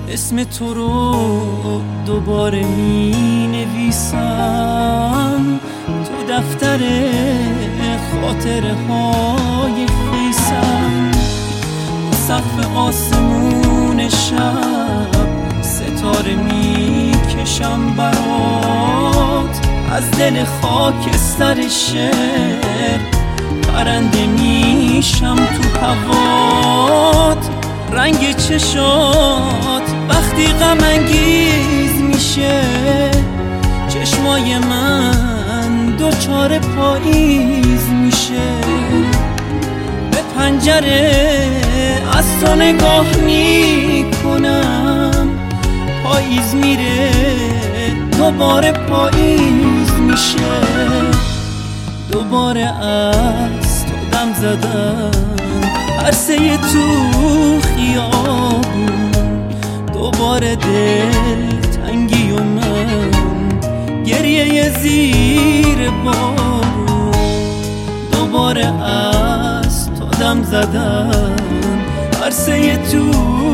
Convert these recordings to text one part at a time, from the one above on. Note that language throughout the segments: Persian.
اسم تو رو دوباره می نویسم تو دفتر خاطره های خیسم. سقف آسمون شب ستاره می کشم برات، از دل خاکستر شعر پرنده میشم تو هوات. رنگ چشات وقتی غم انگیز میشه، چشمای من دوچار پاییز میشه. به پنجره از تو نگاه میکنم، پاییز میره دوباره پاییز میشه. دوباره از تو دم زدم عرصه تو خیابون، دوباره دل تنگی و من گریه زیر بارون. دوباره از تو دم زدم عرصه تو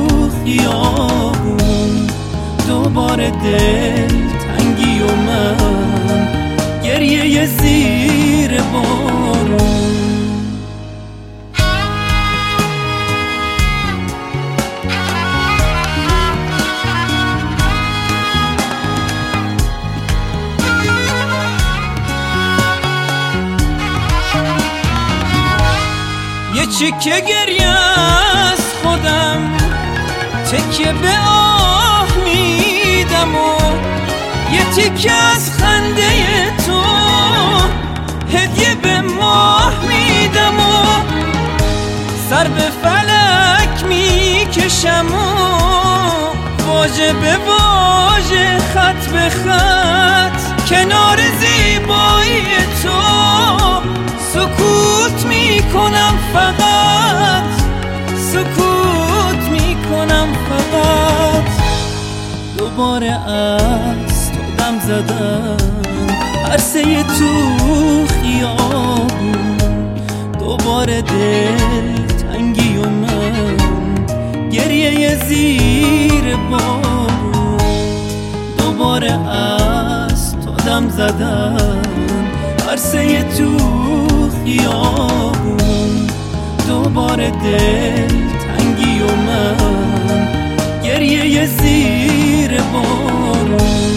خیابون، دوباره دل تنگی و من گریه زیر بارون. یه چیکه گریه از خودم تکیه به آه میدم و یه تیکه از خنده تو هدیه به ماه میدم و سر به فلک میکشم و واژه به واژه خط به خط کنار زیبایی تو سکوت میکنم، فقط سکوت میکنم فقط. دوباره از تو دم زدم عرصه تو خیابون، دوباره دل تنگی و من گریه زیر بارون. دوباره از تو دم زدم عرصه تو خیابون، دوباره دل تنگی و من گریه زیر بارون.